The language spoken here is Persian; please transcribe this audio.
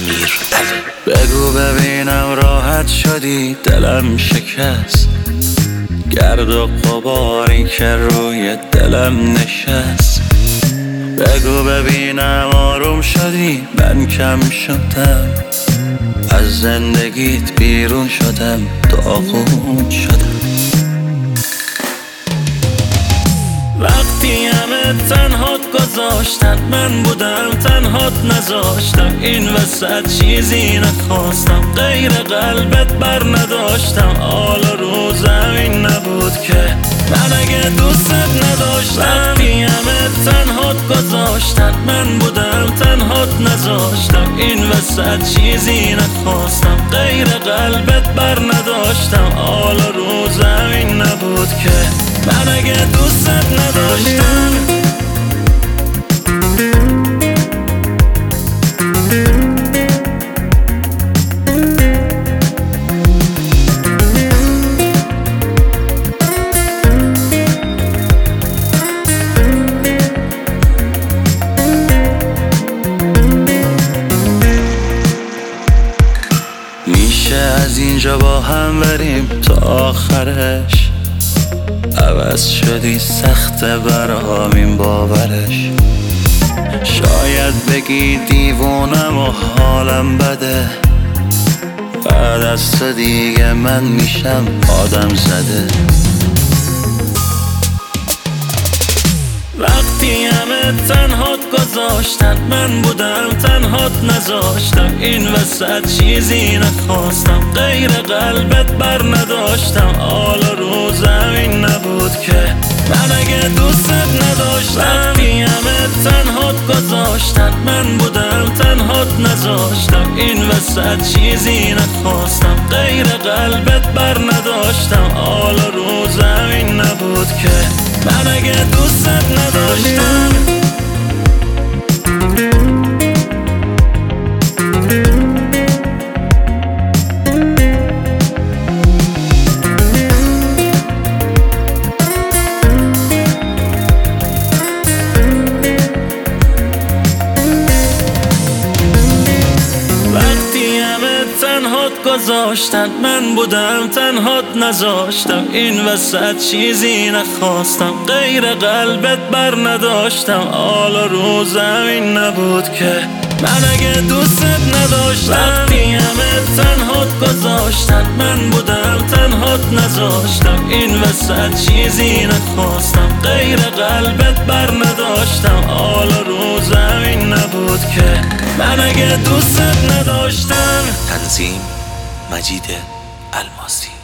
امیرعلی. بگو ببینم راحت شدی، دلم شکست، گرد و غباری که روی دلم نشست. بگو ببینم آروم شدی، من کم شدم، از زندگیت بیرون شدم، داغون شدم. وقتی همه تنهات گذاشتن، من بودم تنهات نذاشتم. این وسط چیزی نخواستم، غیر قلبت بر نداشتم. حالا رو زمین نبود که من اگه دوست نداشتم. وقتی همه تنهات گذاشتن، من بودم تنهات نذاشتم. این وسط چیزی نخواستم، غیر قلبت بر نداشتم. حالا رو زمین نبود که من اگه دوست نداشتم. میشه از اینجا با هم بریم تا آخرش؟ عوض شدی سخته برام این باورش. شاید بگی دیوونم و حالم بده، بعد از تو دیگه من میشم آدم زده. وقتی همه تنهات گذاشتن، من بودم تنهات نذاشتم. این وسط چیزی نخواستم، غیر قلبت بر نداشتم. حالا رو زمین نبود که من اگه دوست نداشتم. وقتی همه تنهات گذاشتن، من بودم تنهات نذاشتم. این وسط چیزی نخواستم، غیر قلبت بر نداشتم. حالا رو زمین نبود که من اگه دوست نداشتم. تنهات گذاشتن، من بودم تنهات نذاشتم. این وسط چیزی نخواستم، غیر قلبت بر نداشتم. حالا رو زمین نبود که من اگه دوست نداشتم. وقتی همه تنهات گذاشتن، من بودم تنهات نذاشتم. این وسط چیزی نخواستم، غیر قلبت بر نداشتم. حالا رو زمین نبود که من اگه دوست نداشتم. تنظیم مجید الماسی.